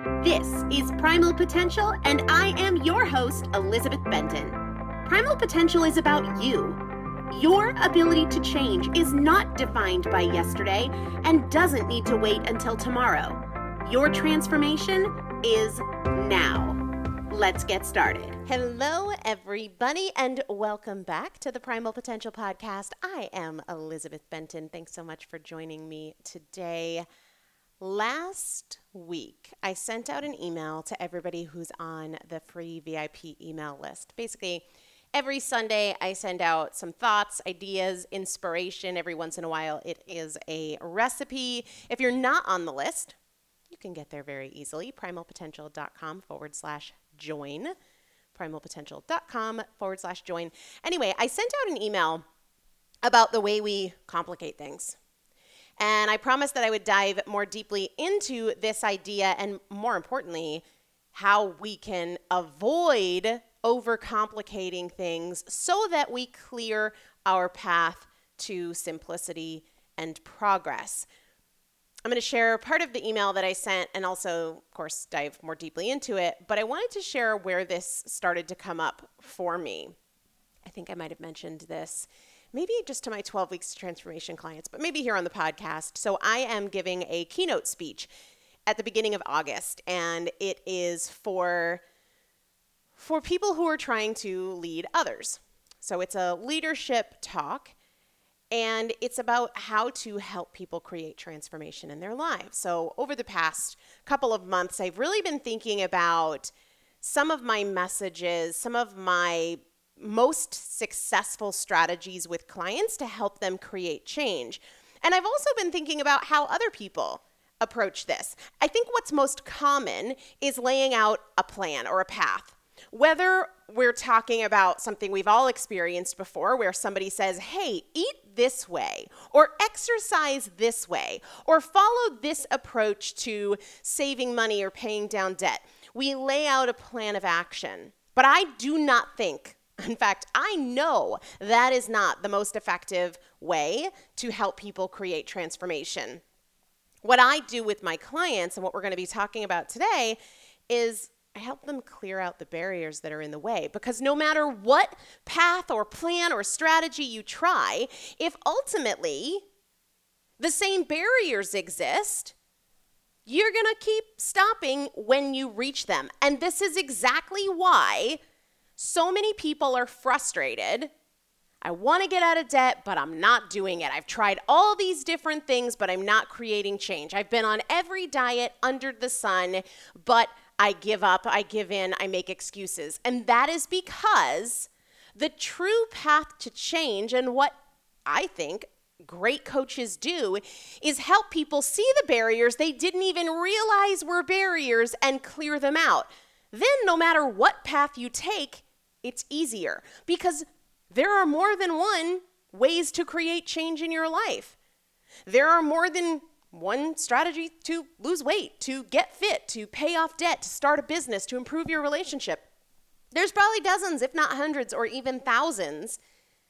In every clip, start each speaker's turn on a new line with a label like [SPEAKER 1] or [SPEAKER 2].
[SPEAKER 1] This is Primal Potential, and I am your host, Elizabeth Benton. Primal Potential is about you. Your ability to change is not defined by yesterday and doesn't need to wait until tomorrow. Your transformation is now. Let's get started.
[SPEAKER 2] Hello, everybody, and welcome back to the Primal Potential Podcast. I am Elizabeth Benton. Thanks so much for joining me today. Last week, I sent out an email to everybody who's on the free VIP email list. Basically, every Sunday, I send out some thoughts, ideas, inspiration. Every once in a while, it is a recipe. If you're not on the list, you can get there very easily. primalpotential.com/join. primalpotential.com/join. Anyway, I sent out an email about the way we complicate things. And I promised that I would dive more deeply into this idea and, more importantly, how we can avoid overcomplicating things so that we clear our path to simplicity and progress. I'm going to share part of the email that I sent and also, of course, dive more deeply into it. But I wanted to share where this started to come up for me. I think I might have mentioned this maybe just to my 12 Weeks Transformation clients, but maybe here on the podcast. So I am giving a keynote speech at the beginning of August, and it is for people who are trying to lead others. So it's a leadership talk, and it's about how to help people create transformation in their lives. So over the past couple of months, I've really been thinking about some of my messages, some of my most successful strategies with clients to help them create change. And I've also been thinking about how other people approach this. I think what's most common is laying out a plan or a path. Whether we're talking about something we've all experienced before where somebody says, hey, eat this way, or exercise this way, or follow this approach to saving money or paying down debt. We lay out a plan of action. But I do not think, in fact, I know that is not the most effective way to help people create transformation. What I do with my clients and what we're going to be talking about today is I help them clear out the barriers that are in the way. Because no matter what path or plan or strategy you try, if ultimately the same barriers exist, you're going to keep stopping when you reach them. And this is exactly why so many people are frustrated. I want to get out of debt, but I'm not doing it. I've tried all these different things, but I'm not creating change. I've been on every diet under the sun, but I give up, I give in, I make excuses. And that is because the true path to change, and what I think great coaches do, is help people see the barriers they didn't even realize were barriers and clear them out. Then no matter what path you take, it's easier because there are more than one ways to create change in your life. There are more than one strategy to lose weight, to get fit, to pay off debt, to start a business, to improve your relationship. There's probably dozens, if not hundreds, or even thousands.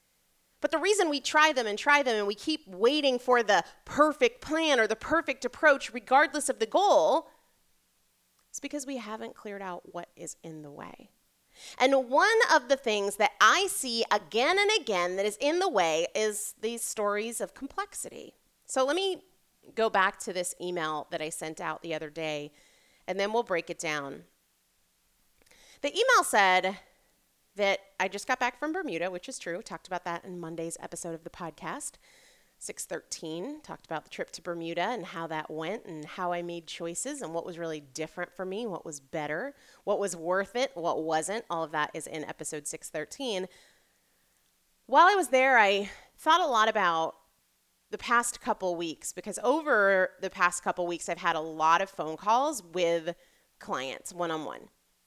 [SPEAKER 2] But the reason we try them and we keep waiting for the perfect plan or the perfect approach, regardless of the goal, is because we haven't cleared out what is in the way. And one of the things that I see again and again that is in the way is these stories of complexity. So let me go back to this email that I sent out the other day, and then we'll break it down. The email said that I just got back from Bermuda, which is true. Talked about that in Monday's episode of the podcast. 613, talked about the trip to Bermuda and how that went and how I made choices and what was really different for me, what was better, what was worth it, what wasn't. All of that is in episode 613. While I was there, I thought a lot about the past couple weeks because over the past couple weeks, I've had a lot of phone calls with clients one-on-one.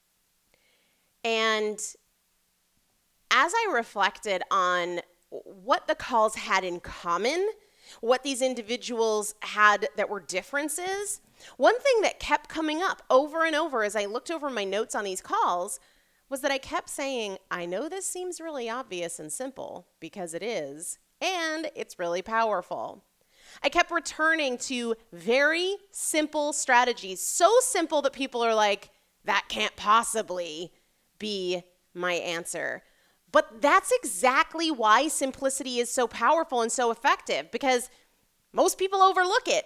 [SPEAKER 2] And as I reflected on what the calls had in common, what these individuals had that were differences, one thing that kept coming up over and over as I looked over my notes on these calls was that I kept saying, I know this seems really obvious and simple because it is, and it's really powerful. I kept returning to very simple strategies, so simple that people are like, that can't possibly be my answer. But that's exactly why simplicity is so powerful and so effective, because most people overlook it.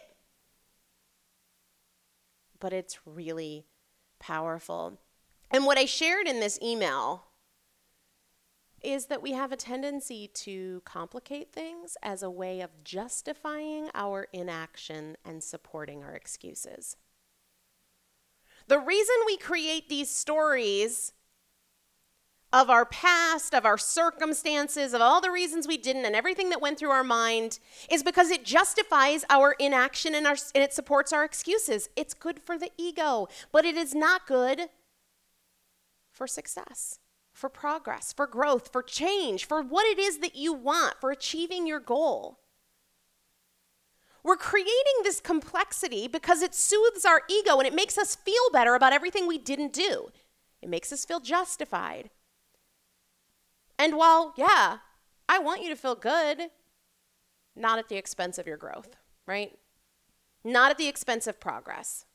[SPEAKER 2] But it's really powerful. And what I shared in this email is that we have a tendency to complicate things as a way of justifying our inaction and supporting our excuses. The reason we create these stories of our past, of our circumstances, of all the reasons we didn't, and everything that went through our mind is because it justifies our inaction and it supports our excuses. It's good for the ego, but it is not good for success, for progress, for growth, for change, for what it is that you want, for achieving your goal. We're creating this complexity because it soothes our ego and it makes us feel better about everything we didn't do. It makes us feel justified. And while, yeah, I want you to feel good, not at the expense of your growth, right? Not at the expense of progress.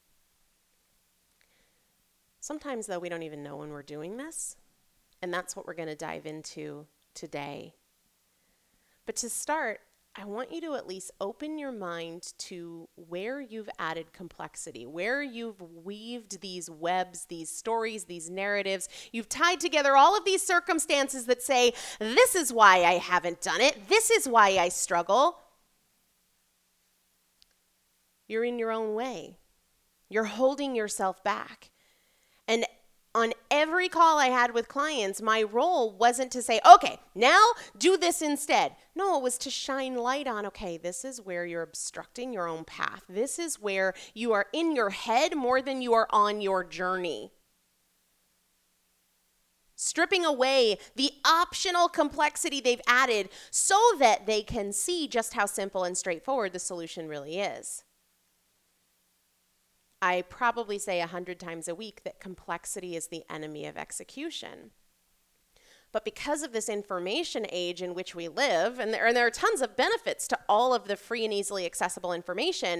[SPEAKER 2] Sometimes, though, we don't even know when we're doing this, and that's what we're going to dive into today. But to start, I want you to at least open your mind to where you've added complexity, where you've weaved these webs, these stories, these narratives. You've tied together all of these circumstances that say, this is why I haven't done it. This is why I struggle. You're in your own way. You're holding yourself back. And on every call I had with clients, my role wasn't to say, okay, now do this instead. No, it was to shine light on, okay, this is where you're obstructing your own path. This is where you are in your head more than you are on your journey. Stripping away the optional complexity they've added so that they can see just how simple and straightforward the solution really is. I probably say 100 times a week that complexity is the enemy of execution. But because of this information age in which we live, and there are tons of benefits to all of the free and easily accessible information,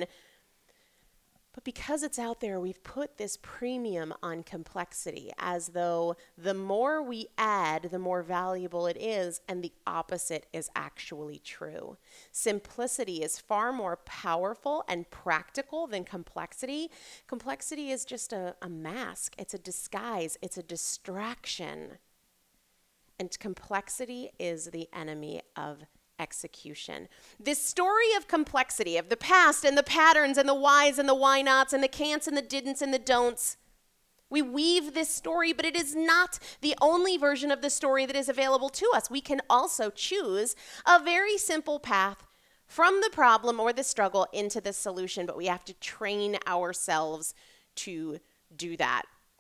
[SPEAKER 2] but because it's out there, we've put this premium on complexity as though the more we add, the more valuable it is, and the opposite is actually true. Simplicity is far more powerful and practical than complexity. Complexity is just a mask. It's a disguise. It's a distraction. And complexity is the enemy of execution. This story of complexity, of the past and the patterns and the whys and the why nots and the can'ts and the didn'ts and the don'ts, we weave this story, but it is not the only version of the story that is available to us. We can also choose a very simple path from the problem or the struggle into the solution, but we have to train ourselves to do that.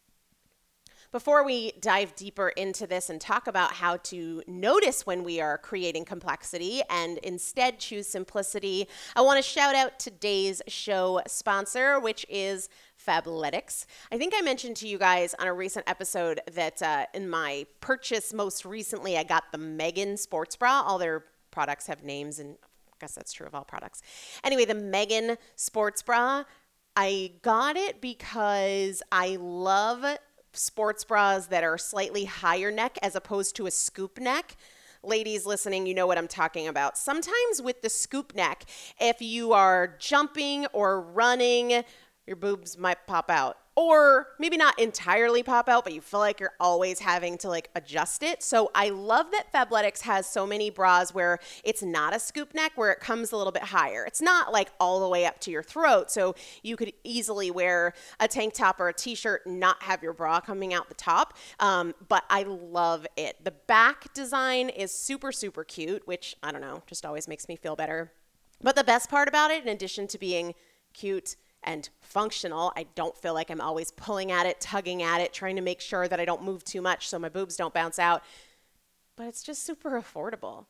[SPEAKER 2] Before we dive deeper into this and talk about how to notice when we are creating complexity and instead choose simplicity, I want to shout out today's show sponsor, which is Fabletics. I think I mentioned to you guys on a recent episode that in my purchase most recently, I got the Megan sports bra. All their products have names, and I guess that's true of all products. Anyway, the Megan sports bra, I got it because I love sports bras that are slightly higher neck as opposed to a scoop neck. Ladies listening, you know what I'm talking about. Sometimes with the scoop neck, if you are jumping or running, your boobs might pop out. Or maybe not entirely pop out, but you feel like you're always having to adjust it. So I love that Fabletics has so many bras where it's not a scoop neck, where it comes a little bit higher. It's not all the way up to your throat. So you could easily wear a tank top or a t-shirt and not have your bra coming out the top. But I love it. The back design is super, super cute, which I don't know, just always makes me feel better. But the best part about it, in addition to being cute and functional, I don't feel like I'm always pulling at it, tugging at it, trying to make sure that I don't move too much so my boobs don't bounce out. But it's just super affordable.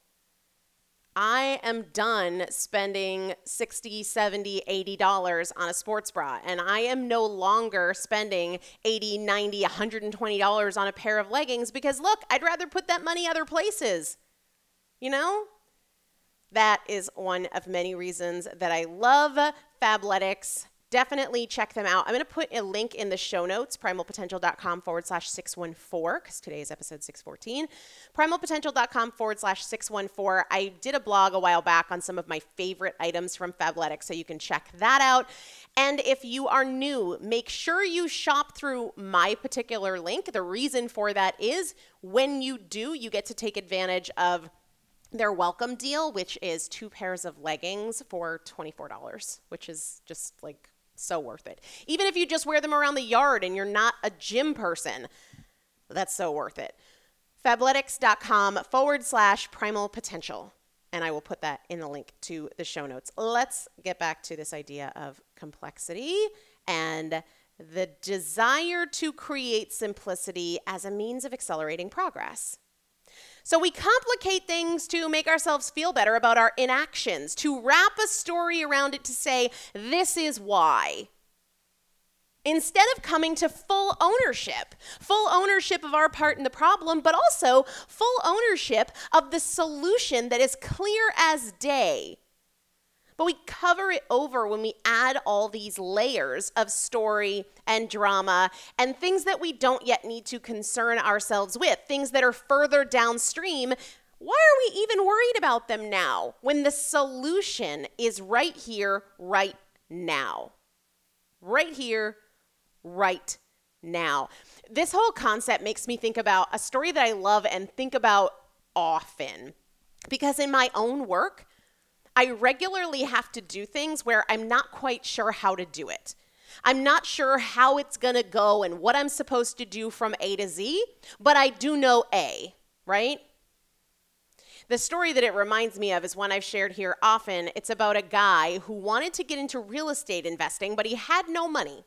[SPEAKER 2] I am done spending $60, $70, $80 on a sports bra, and I am no longer spending $80, $90, $120 on a pair of leggings because, look, I'd rather put that money other places. You know? That is one of many reasons that I love Fabletics. Definitely check them out. I'm going to put a link in the show notes, primalpotential.com/614, because today is episode 614. Primalpotential.com/614. I did a blog a while back on some of my favorite items from Fabletics, so you can check that out. And if you are new, make sure you shop through my particular link. The reason for that is when you do, you get to take advantage of their welcome deal, which is 2 pairs of leggings for $24, which is just like so worth it. Even if you just wear them around the yard and you're not a gym person, that's so worth it. Fabletics.com/primal potential. And I will put that in the link to the show notes. Let's get back to this idea of complexity and the desire to create simplicity as a means of accelerating progress. So we complicate things to make ourselves feel better about our inactions, to wrap a story around it to say, this is why. Instead of coming to full ownership of our part in the problem, but also full ownership of the solution that is clear as day. But we cover it over when we add all these layers of story and drama and things that we don't yet need to concern ourselves with, things that are further downstream. Why are we even worried about them now when the solution is right here, right now? Right here, right now. This whole concept makes me think about a story that I love and think about often, because in my own work, I regularly have to do things where I'm not quite sure how to do it. I'm not sure how it's going to go and what I'm supposed to do from A to Z, but I do know A, right? The story that it reminds me of is one I've shared here often. It's about a guy who wanted to get into real estate investing, but he had no money.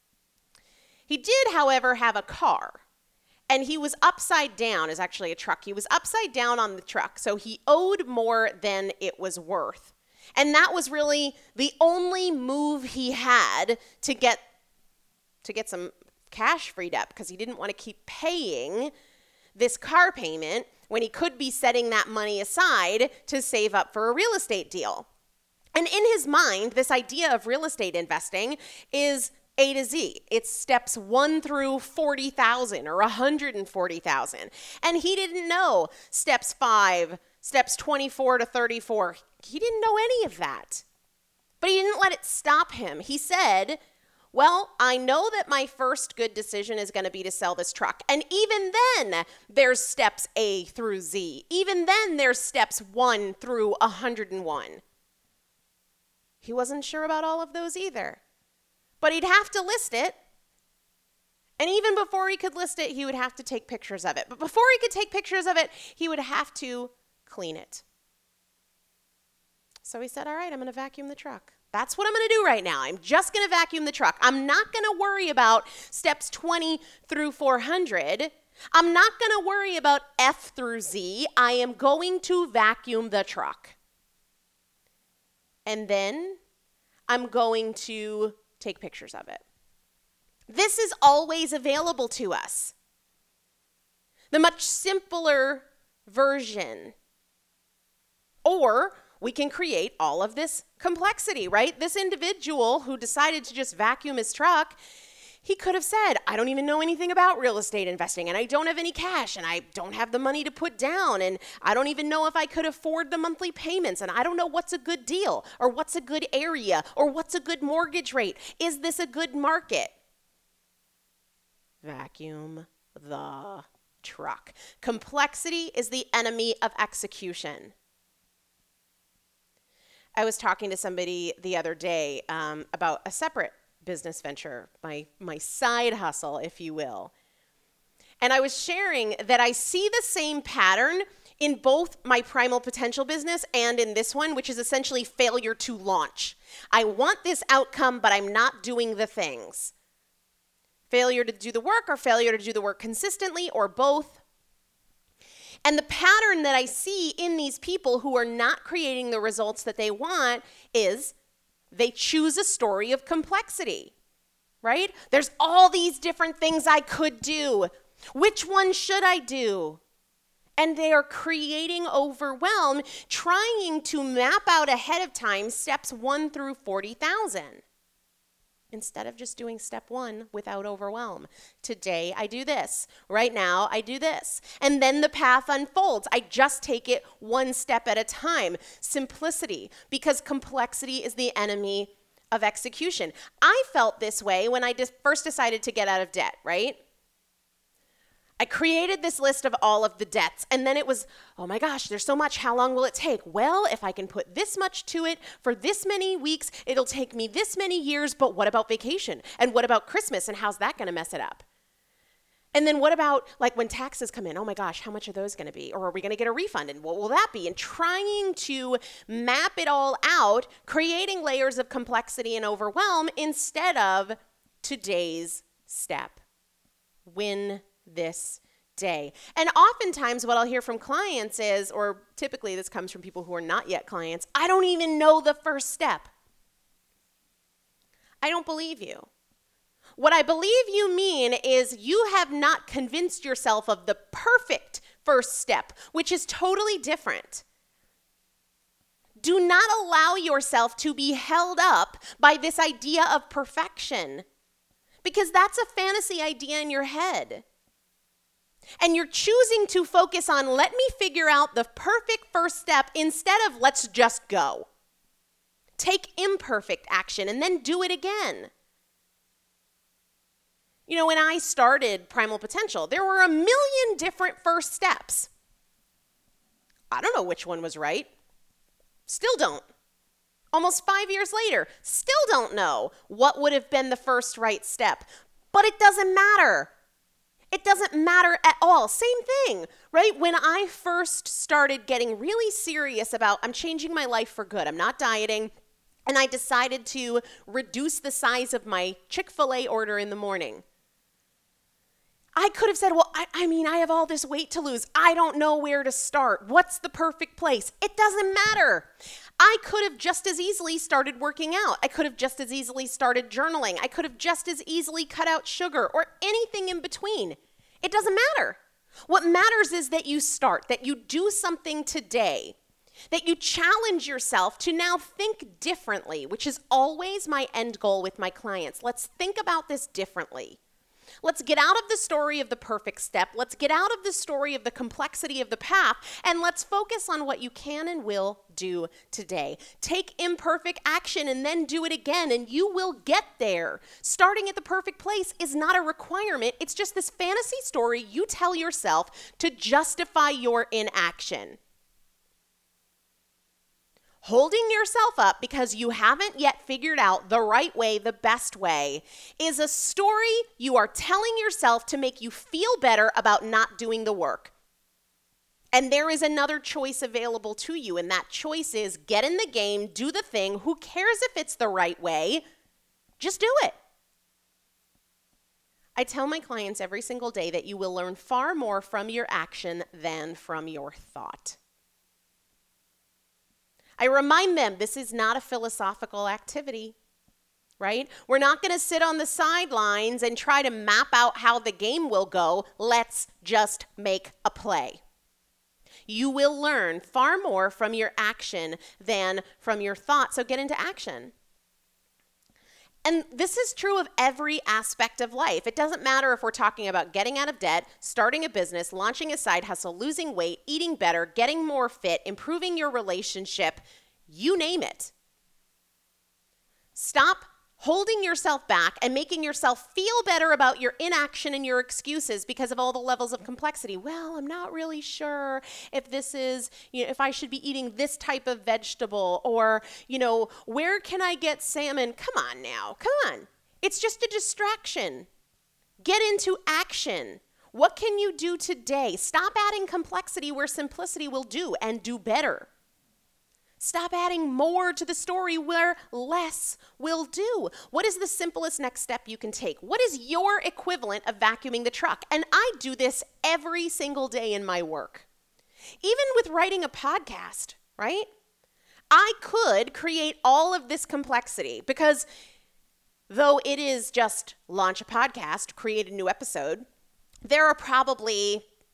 [SPEAKER 2] He did, however, have a car. And he was upside down, is actually a truck. He was upside down on the truck, so he owed more than it was worth. And that was really the only move he had to get some cash freed up, because he didn't want to keep paying this car payment when he could be setting that money aside to save up for a real estate deal. And in his mind, this idea of real estate investing is A to Z. It's steps 1 through 40,000 or 140,000. And he didn't know steps 5, steps 24 to 34. He didn't know any of that. But he didn't let it stop him. He said, well, I know that my first good decision is going to be to sell this truck. And even then, there's steps A through Z. Even then, there's steps 1 through 101. He wasn't sure about all of those either. But he'd have to list it. And even before he could list it, he would have to take pictures of it. But before he could take pictures of it, he would have to clean it. So he said, all right, I'm going to vacuum the truck. That's what I'm going to do right now. I'm just going to vacuum the truck. I'm not going to worry about steps 20 through 400. I'm not going to worry about F through Z. I am going to vacuum the truck. And then I'm going to take pictures of it. This is always available to us. The much simpler version. Or we can create all of this complexity, right? This individual who decided to just vacuum his truck, he could have said, I don't even know anything about real estate investing, and I don't have any cash, and I don't have the money to put down, and I don't even know if I could afford the monthly payments, and I don't know what's a good deal, or what's a good area, or what's a good mortgage rate. Is this a good market? Vacuum the truck. Complexity is the enemy of execution. I was talking to somebody the other day about a separate business venture, my side hustle, if you will. And I was sharing that I see the same pattern in both my Primal Potential business and in this one, which is essentially failure to launch. I want this outcome, but I'm not doing the things. Failure to do the work, or failure to do the work consistently, or both. And the pattern that I see in these people who are not creating the results that they want is they choose a story of complexity, right? There's all these different things I could do. Which one should I do? And they are creating overwhelm, trying to map out ahead of time steps 1 through 40,000. Instead of just doing step 1 without overwhelm. Today I do this. Right now I do this. And then the path unfolds. I just take it 1 step at a time. Simplicity, because complexity is the enemy of execution. I felt this way when I first decided to get out of debt, right? I created this list of all of the debts, and then it was, oh my gosh, there's so much. How long will it take? Well, if I can put this much to it for this many weeks, it'll take me this many years, but what about vacation? And what about Christmas? And how's that going to mess it up? And then what about like when taxes come in? Oh my gosh, how much are those going to be? Or are we going to get a refund? And what will that be? And trying to map it all out, creating layers of complexity and overwhelm instead of today's step. Win this day. And oftentimes what I'll hear from clients is, or typically this comes from people who are not yet clients, I don't even know the first step. I don't believe you. What I believe you mean is you have not convinced yourself of the perfect first step, which is totally different. Do not allow yourself to be held up by this idea of perfection, because that's a fantasy idea in your head. And you're choosing to focus on, let me figure out the perfect first step instead of let's just go. Take imperfect action and then do it again. You know, when I started Primal Potential, there were a million different first steps. I don't know which one was right. Still don't. Almost 5 years later, still don't know what would have been the first right step. But it doesn't matter. It doesn't matter at all. Same thing, right? When I first started getting really serious about, I'm changing my life for good. I'm not dieting. And I decided to reduce the size of my Chick-fil-A order in the morning. I could have said, well, I have all this weight to lose. I don't know where to start. What's the perfect place? It doesn't matter. I could have just as easily started working out. I could have just as easily started journaling. I could have just as easily cut out sugar or anything in between. It doesn't matter. What matters is that you start, that you do something today, that you challenge yourself to now think differently, which is always my end goal with my clients. Let's think about this differently. Let's get out of the story of the perfect step. Let's get out of the story of the complexity of the path, and let's focus on what you can and will do today. Take imperfect action and then do it again, and you will get there. Starting at the perfect place is not a requirement. It's just this fantasy story you tell yourself to justify your inaction. Holding yourself up because you haven't yet figured out the right way, the best way, is a story you are telling yourself to make you feel better about not doing the work. And there is another choice available to you, and that choice is get in the game, do the thing. Who cares if it's the right way? Just do it. I tell my clients every single day that you will learn far more from your action than from your thought. I remind them this is not a philosophical activity, right? We're not going to sit on the sidelines and try to map out how the game will go. Let's just make a play. You will learn far more from your action than from your thought, so get into action. And this is true of every aspect of life. It doesn't matter if we're talking about getting out of debt, starting a business, launching a side hustle, losing weight, eating better, getting more fit, improving your relationship, you name it. Stop holding yourself back and making yourself feel better about your inaction and your excuses because of all the levels of complexity. Well, I'm not really sure if this is, if I should be eating this type of vegetable, or, where can I get salmon? Come on now, come on. It's just a distraction. Get into action. What can you do today? Stop adding complexity where simplicity will do, and do better. Stop adding more to the story where less will do. What is the simplest next step you can take? What is your equivalent of vacuuming the truck? And I do this every single day in my work. Even with writing a podcast, right? I could create all of this complexity because though it is just launch a podcast, create a new episode, there are probably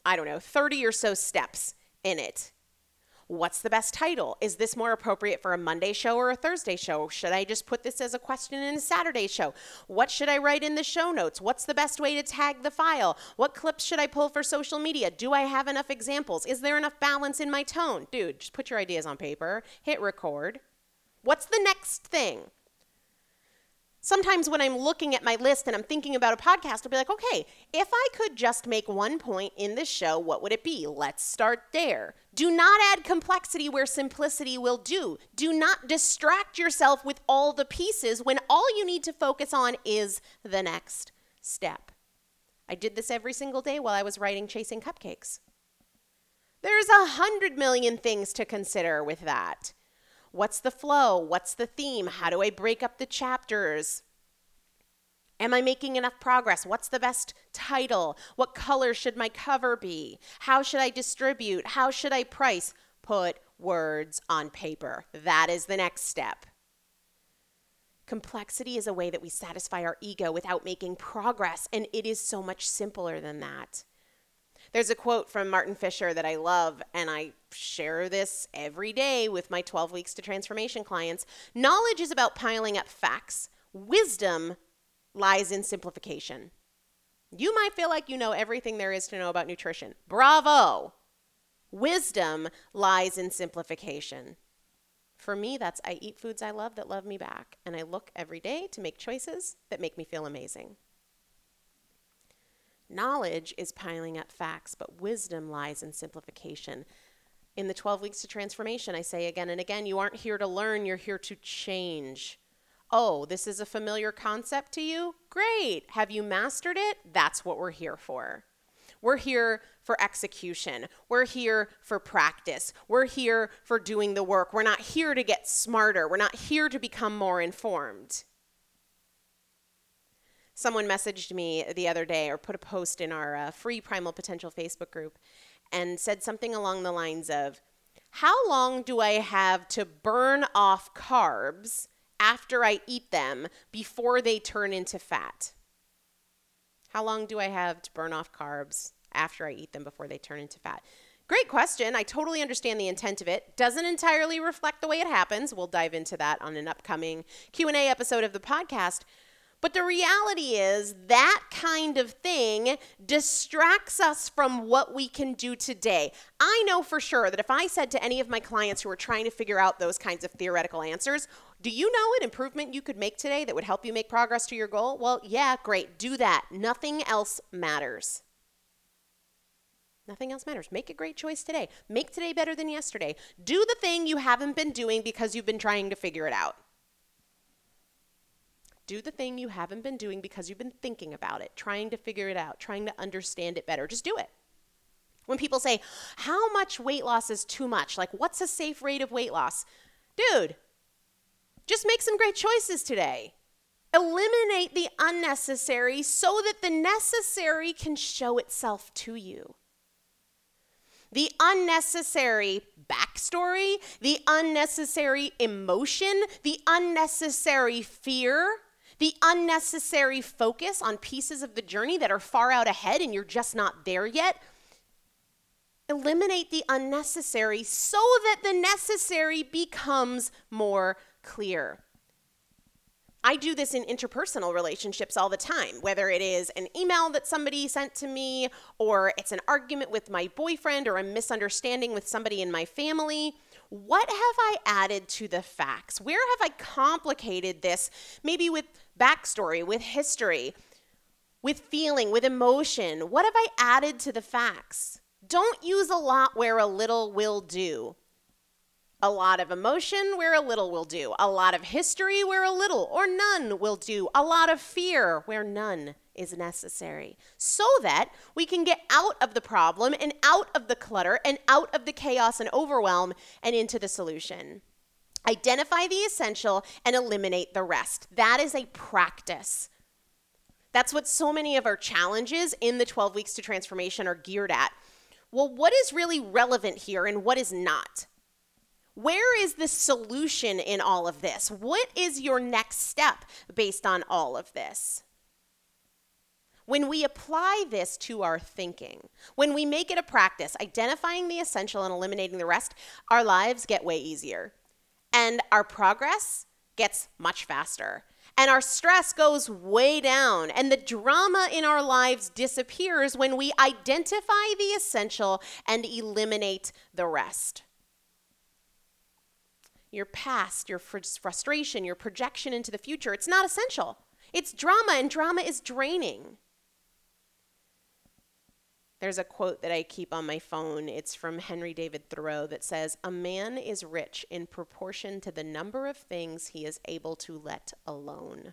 [SPEAKER 2] 30 or so steps in it. What's the best title? Is this more appropriate for a Monday show or a Thursday show? Should I just put this as a question in a Saturday show? What should I write in the show notes? What's the best way to tag the file? What clips should I pull for social media? Do I have enough examples? Is there enough balance in my tone? Dude, just put your ideas on paper, hit record. What's the next thing? Sometimes when I'm looking at my list and I'm thinking about a podcast, I'll be like, okay, if I could just make one point in this show, what would it be? Let's start there. Do not add complexity where simplicity will do. Do not distract yourself with all the pieces when all you need to focus on is the next step. I did this every single day while I was writing Chasing Cupcakes. There's 100 million things to consider with that. What's the flow? What's the theme? How do I break up the chapters? Am I making enough progress? What's the best title? What color should my cover be? How should I distribute? How should I price? Put words on paper. That is the next step. Complexity is a way that we satisfy our ego without making progress, and it is so much simpler than that. There's a quote from Martin Fisher that I love, and I share this every day with my 12 Weeks to Transformation clients. Knowledge is about piling up facts. Wisdom lies in simplification. You might feel like you know everything there is to know about nutrition. Bravo! Wisdom lies in simplification. For me, that's I eat foods I love that love me back, and I look every day to make choices that make me feel amazing. Knowledge is piling up facts, but wisdom lies in simplification. In the 12 Weeks to Transformation, I say again and again, you aren't here to learn, you're here to change. Oh, this is a familiar concept to you? Great. Have you mastered it? That's what we're here for. We're here for execution. We're here for practice. We're here for doing the work. We're not here to get smarter. We're not here to become more informed. Someone messaged me the other day or put a post in our free Primal Potential Facebook group and said something along the lines of, how long do I have to burn off carbs after I eat them before they turn into fat? How long do I have to burn off carbs after I eat them before they turn into fat? Great question. I totally understand the intent of it. Doesn't entirely reflect the way it happens. We'll dive into that on an upcoming Q&A episode of the podcast. But the reality is that kind of thing distracts us from what we can do today. I know for sure that if I said to any of my clients who are trying to figure out those kinds of theoretical answers, do you know an improvement you could make today that would help you make progress to your goal? Well, yeah, great. Do that. Nothing else matters. Nothing else matters. Make a great choice today. Make today better than yesterday. Do the thing you haven't been doing because you've been trying to figure it out. Do the thing you haven't been doing because you've been thinking about it, trying to figure it out, trying to understand it better. Just do it. When people say, how much weight loss is too much? Like, what's a safe rate of weight loss? Dude, just make some great choices today. Eliminate the unnecessary so that the necessary can show itself to you. The unnecessary backstory, the unnecessary emotion, the unnecessary fear, the unnecessary focus on pieces of the journey that are far out ahead and you're just not there yet. Eliminate the unnecessary so that the necessary becomes more clear. I do this in interpersonal relationships all the time, whether it is an email that somebody sent to me, or it's an argument with my boyfriend, or a misunderstanding with somebody in my family. What have I added to the facts? Where have I complicated this? Maybe with backstory, with history, with feeling, with emotion. What have I added to the facts? Don't use a lot where a little will do. A lot of emotion where a little will do. A lot of history where a little or none will do. A lot of fear where none is necessary. So that we can get out of the problem and out of the clutter and out of the chaos and overwhelm and into the solution. Identify the essential and eliminate the rest. That is a practice. That's what so many of our challenges in the 12 Weeks to Transformation are geared at. Well, what is really relevant here and what is not? Where is the solution in all of this? What is your next step based on all of this? When we apply this to our thinking, when we make it a practice, identifying the essential and eliminating the rest, our lives get way easier. And our progress gets much faster. And our stress goes way down. And the drama in our lives disappears when we identify the essential and eliminate the rest. Your past, your frustration, your projection into the future, it's not essential. It's drama, and drama is draining. There's a quote that I keep on my phone. It's from Henry David Thoreau that says, "A man is rich in proportion to the number of things he is able to let alone."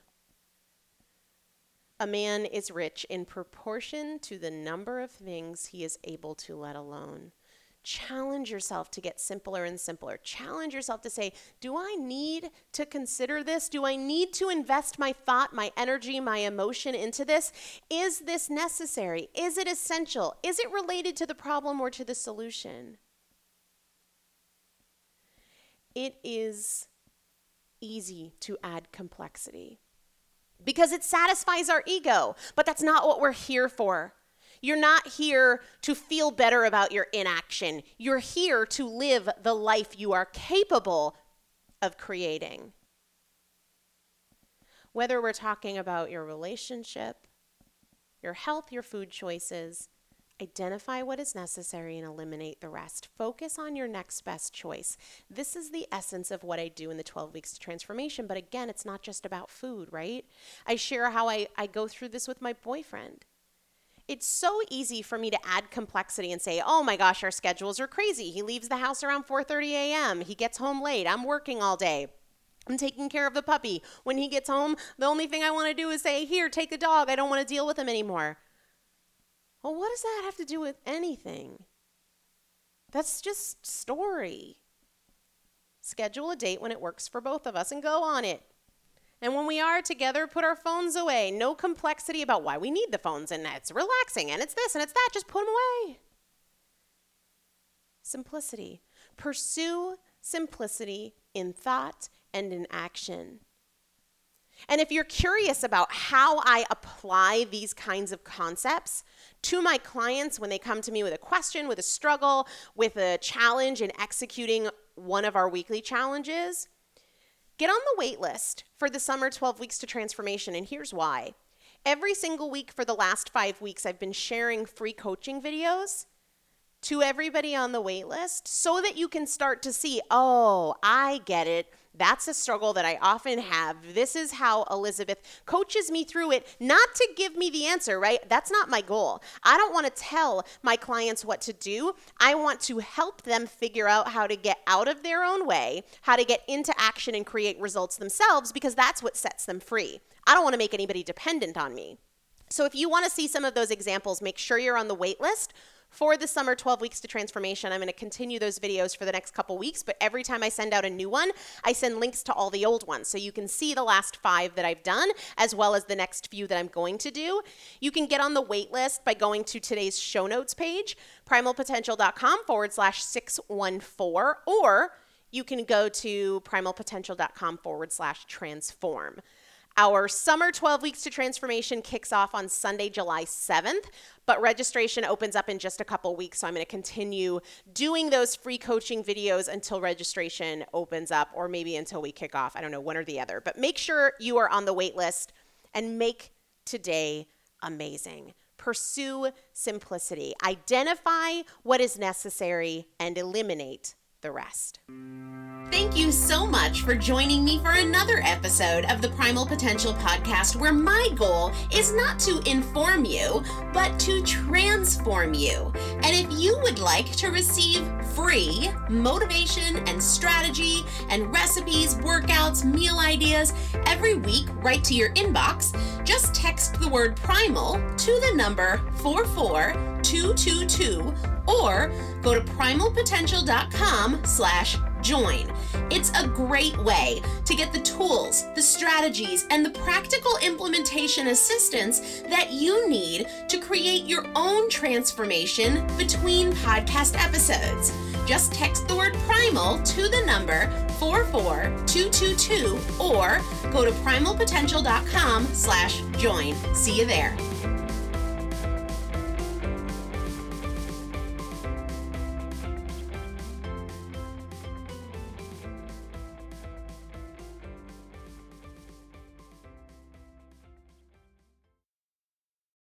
[SPEAKER 2] A man is rich in proportion to the number of things he is able to let alone. Challenge yourself to get simpler and simpler. Challenge yourself to say, do I need to consider this? Do I need to invest my thought, my energy, my emotion into this? Is this necessary? Is it essential? Is it related to the problem or to the solution? It is easy to add complexity because it satisfies our ego, but that's not what we're here for. You're not here to feel better about your inaction. You're here to live the life you are capable of creating. Whether we're talking about your relationship, your health, your food choices, identify what is necessary and eliminate the rest. Focus on your next best choice. This is the essence of what I do in the 12 Weeks to Transformation. But again, it's not just about food, right? I share how I go through this with my boyfriend. It's so easy for me to add complexity and say, oh my gosh, our schedules are crazy. He leaves the house around 4:30 a.m. He gets home late. I'm working all day. I'm taking care of the puppy. When he gets home, the only thing I want to do is say, here, take the dog. I don't want to deal with him anymore. Well, what does that have to do with anything? That's just story. Schedule a date when it works for both of us and go on it. And when we are together, put our phones away. No complexity about why we need the phones, and it's relaxing, and it's this, and it's that. Just put them away. Simplicity. Pursue simplicity in thought and in action. And if you're curious about how I apply these kinds of concepts to my clients when they come to me with a question, with a struggle, with a challenge in executing one of our weekly challenges, get on the wait list for the Summer 12 Weeks to Transformation, and here's why. Every single week for the last 5 weeks, I've been sharing free coaching videos to everybody on the wait list so that you can start to see, oh, I get it. That's a struggle that I often have. This is how Elizabeth coaches me through it, not to give me the answer, right? That's not my goal. I don't want to tell my clients what to do. I want to help them figure out how to get out of their own way, how to get into action and create results themselves, because that's what sets them free. I don't want to make anybody dependent on me. So if you want to see some of those examples, make sure you're on the wait list for the Summer 12 Weeks to Transformation. I'm going to continue those videos for the next couple weeks, but every time I send out a new one, I send links to all the old ones. So you can see the last 5 that I've done, as well as the next few that I'm going to do. You can get on the wait list by going to today's show notes page, primalpotential.com/614, or you can go to primalpotential.com/transform. Our Summer 12 Weeks to Transformation kicks off on Sunday, July 7th, but registration opens up in just a couple weeks, so I'm going to continue doing those free coaching videos until registration opens up, or maybe until we kick off. I don't know, one or the other. But make sure you are on the wait list and make today amazing. Pursue simplicity. Identify what is necessary and eliminate the rest.
[SPEAKER 1] Thank you so much for joining me for another episode of the Primal Potential Podcast, where my goal is not to inform you, but to transform you. And if you would like to receive free motivation and strategy and recipes, workouts, meal ideas every week right to your inbox, just text the word primal to the number 44222 or go to primalpotential.com/join. It's a great way to get the tools, the strategies, and the practical implementation assistance that you need to create your own transformation between podcast episodes. Just text the word primal to the number 44222 or go to primalpotential.com/join. See you there.